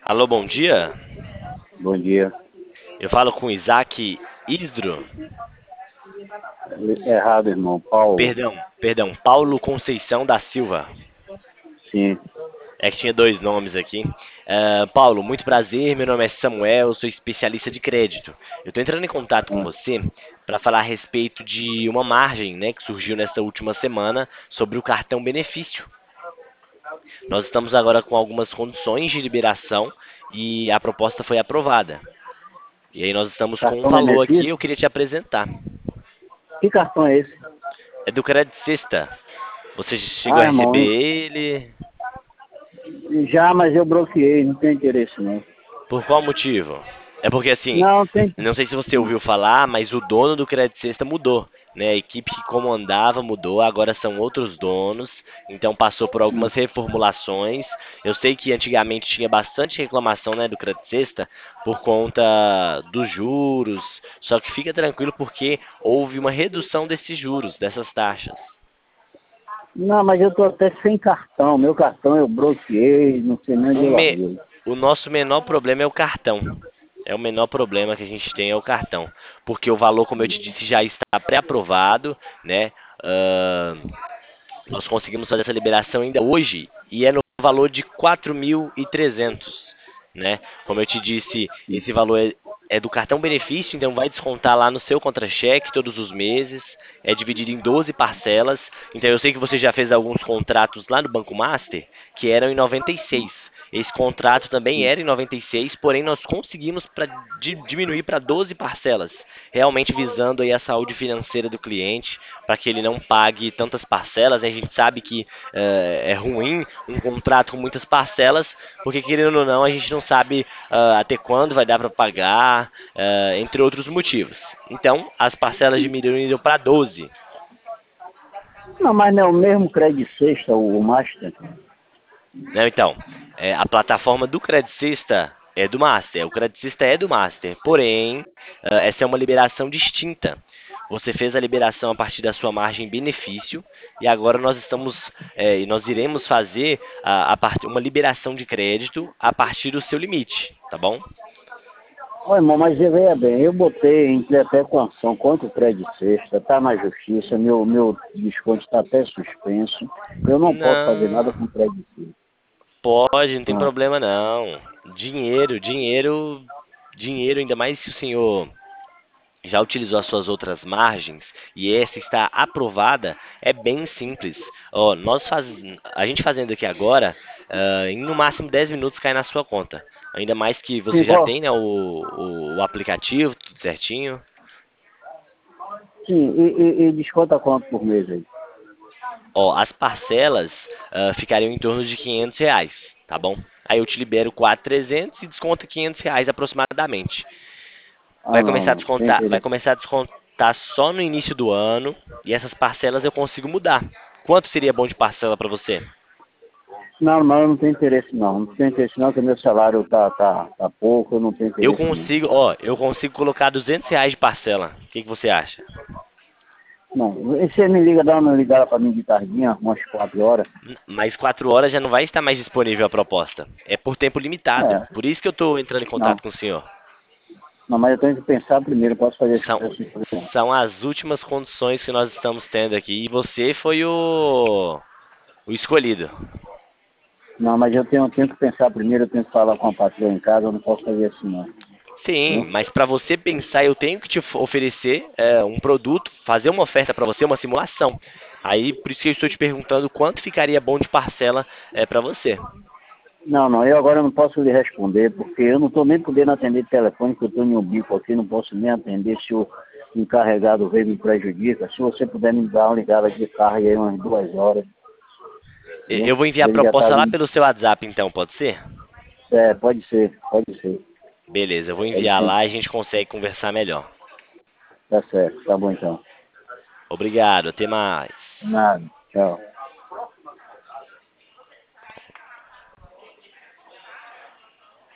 Alô, bom dia. Bom dia. Eu falo com Isaac Isdro. Errado, irmão. Paulo. Perdão, Paulo Conceição da Silva. Sim. É que tinha dois nomes aqui. Paulo, muito prazer. Meu nome é Samuel, sou especialista de crédito. Eu estou entrando em contato com Ah, você para falar a respeito de uma margem, né, que surgiu nesta última semana sobre o cartão benefício. Nós estamos agora com algumas condições de liberação e a proposta foi aprovada. E aí nós estamos com um cartão valor aqui, benefício? eu queria te apresentar. Que cartão é esse? É do Credit Sexta. Você chegou a Ah, receber irmão, ele? já, mas eu bloqueei, não tem interesse não. Por qual motivo? É porque assim, Não, tem. não sei se você ouviu falar, mas o dono do Credit Sexta mudou, né? A equipe que comandava mudou, agora são outros donos, então passou por algumas reformulações. Eu sei que antigamente tinha bastante reclamação, né, do Credit Sexta por conta dos juros, só que fica tranquilo porque houve uma redução desses juros, dessas taxas. Não, mas eu tô até sem cartão. Meu cartão eu bloqueei, não sei nem onde O, eu me- larguei. o nosso menor problema é o cartão. É o menor problema que a gente tem é o cartão. Porque o valor, como eu te disse, já está pré-aprovado, né? Ahn, Nós conseguimos fazer essa liberação ainda hoje e é no valor de 4.300, né? Como eu te disse, esse valor é do cartão benefício, então vai descontar lá no seu contra-cheque todos os meses, é dividido em 12 parcelas. Então eu sei que você já fez alguns contratos lá no Banco Master que eram em 96. Esse contrato também era em 96, porém nós conseguimos diminuir para 12 parcelas, realmente visando aí a saúde financeira do cliente, para que ele não pague tantas parcelas. A gente sabe que é ruim um contrato com muitas parcelas, porque querendo ou não, a gente não sabe até quando vai dar para pagar, entre outros motivos. Então, as parcelas diminuíram para 12. Não, mas não é o mesmo Credit Sexta, o Master. Né? Então, a plataforma do Credit Sexta é do Master, o Credit Sexta é do Master, porém, essa é uma liberação distinta. Você fez a liberação a partir da sua margem benefício e agora nós iremos fazer uma liberação de crédito a partir do seu limite, tá bom? Ô, irmão, mas veja bem, eu botei, entrei até com ação contra o Credit Sexta, tá na justiça, meu desconto está até suspenso. Eu não posso fazer nada Não, com o Credit Sexta. pode, não tem Ah, problema não. Dinheiro, ainda mais se o senhor já utilizou as suas outras margens e essa está aprovada, é bem simples. Ó, a gente fazendo aqui agora, em no máximo 10 minutos cai na sua conta. Ainda mais que você sim, já tem, né, o aplicativo, tudo certinho. sim, e desconta quanto por mês aí? Ó, as parcelas ficariam em torno de R$ 500, tá bom? Aí eu te libero 4.300 e desconta R$ 500 aproximadamente. Ah, não, não, tem Vai interesse. começar a descontar só no início do ano e essas parcelas eu consigo mudar. Quanto seria bom de parcela para você? Não, mas eu não tenho interesse não. Não tenho interesse não, porque meu salário tá pouco, eu não tenho interesse não. Eu consigo colocar R$ 200 de parcela. O que você acha? Não, e você me liga, dá uma ligada para mim de tardinha, umas 4 horas. Mais 4 horas já não vai estar mais disponível a proposta. É por tempo limitado. É, Por isso que eu estou entrando em contato não. com o senhor. Não, mas eu tenho que pensar primeiro, posso fazer esse São, preço não. são as últimas condições que nós estamos tendo aqui e você foi o escolhido. Não, mas eu tenho que pensar primeiro, eu tenho que falar com a patroa em casa, eu não posso fazer assim não. Sim, Viu? mas para você pensar, eu tenho que te oferecer um produto, fazer uma oferta para você, uma simulação. Aí, por isso que eu estou te perguntando quanto ficaria bom de parcela para você. Não, não, eu agora não posso lhe responder, porque eu não estou nem podendo atender telefone, que eu estou em um bico aqui, não posso nem atender se o encarregado veio me prejudica. Se você puder me dar uma ligada de carro aí umas 2 horas, viu? Eu vou enviar a Ele já está proposta lá vindo. pelo seu WhatsApp, então, pode ser? É, pode ser, pode ser. Beleza, eu vou Pode enviar ser. lá e a gente consegue conversar melhor. Tá certo, tá bom então. Obrigado, até mais. Nada, tchau.